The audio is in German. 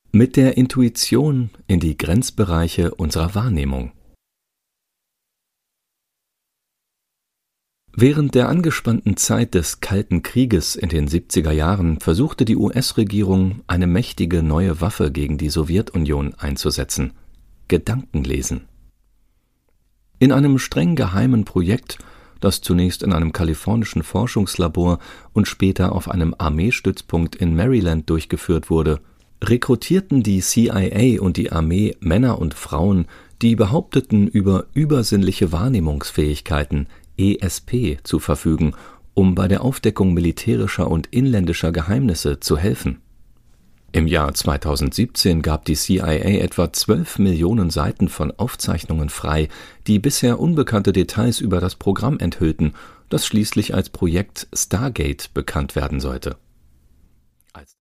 Mit der Intuition in die Grenzbereiche unserer Wahrnehmung. Während der angespannten Zeit des Kalten Krieges in den 70er Jahren versuchte die US-Regierung, eine mächtige neue Waffe gegen die Sowjetunion einzusetzen: Gedankenlesen. In einem streng geheimen Projekt, das zunächst in einem kalifornischen Forschungslabor und später auf einem Armeestützpunkt in Maryland durchgeführt wurde, rekrutierten die CIA und die Armee Männer und Frauen, die behaupteten, über übersinnliche Wahrnehmungsfähigkeiten (ESP) zu verfügen, um bei der Aufdeckung militärischer und inländischer Geheimnisse zu helfen. Im Jahr 2017 gab die CIA etwa 12 Millionen Seiten von Aufzeichnungen frei, die bisher unbekannte Details über das Programm enthüllten, das schließlich als Projekt Stargate bekannt werden sollte.